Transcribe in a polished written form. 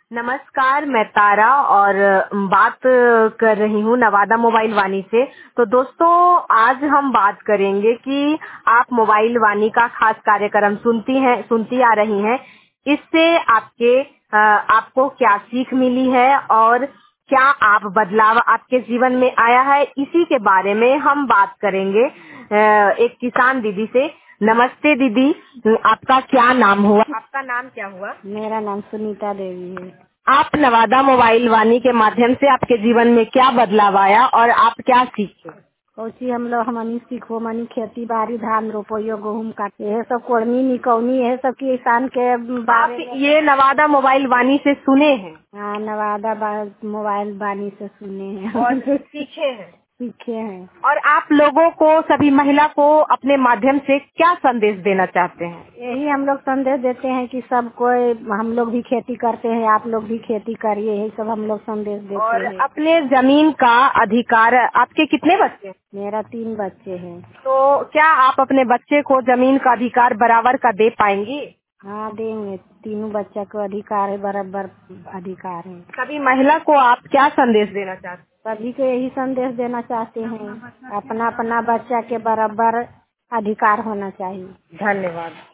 नमस्कार, मैं तारा और बात कर रही हूँ नवादा मोबाइल वाणी से। तो दोस्तों, आज हम बात करेंगे कि आप मोबाइल वाणी का खास कार्यक्रम सुनती आ रही हैं। इससे आपको क्या सीख मिली है और क्या आप बदलाव आपके जीवन में आया है, इसी के बारे में हम बात करेंगे एक किसान दीदी से। नमस्ते दीदी, आपका क्या नाम हुआ? आपका नाम क्या हुआ? मेरा नाम सुनीता देवी है। आप नवादा मोबाइल वाणी के माध्यम से आपके जीवन में क्या बदलाव आया और आप क्या सीखे? कौची हम लोग हमनी सीखो मनी खेती बाड़ी धान रोपइयो गेहूँ काटे यह सब कोड़नी निकौनी यह सब किसान के आप बारे में। ये नवादा मोबाइल वाणी से सुने हैं हाँ, मोबाइल बानी से सुने हैं और सीखे हैं। सीखे हैं। और आप लोगों को, सभी महिला को अपने माध्यम से क्या संदेश देना चाहते हैं? यही हम लोग संदेश देते हैं कि सब कोई हम लोग भी खेती करते हैं, आप लोग भी खेती करिए, यही सब हम लोग संदेश देते और हैं। अपने जमीन का अधिकार, आपके कितने बच्चे हैं? मेरा 3 बच्चे हैं। तो क्या आप अपने बच्चे को जमीन का अधिकार बराबर का दे पाएंगी? हाँ, देंगे। तीनों बच्चा को अधिकार है, बराबर अधिकार है। सभी महिला को आप क्या संदेश देना चाहते हैं? सभी को यही संदेश देना चाहते हैं, अपना अपना बच्चा के बराबर अधिकार होना चाहिए। धन्यवाद।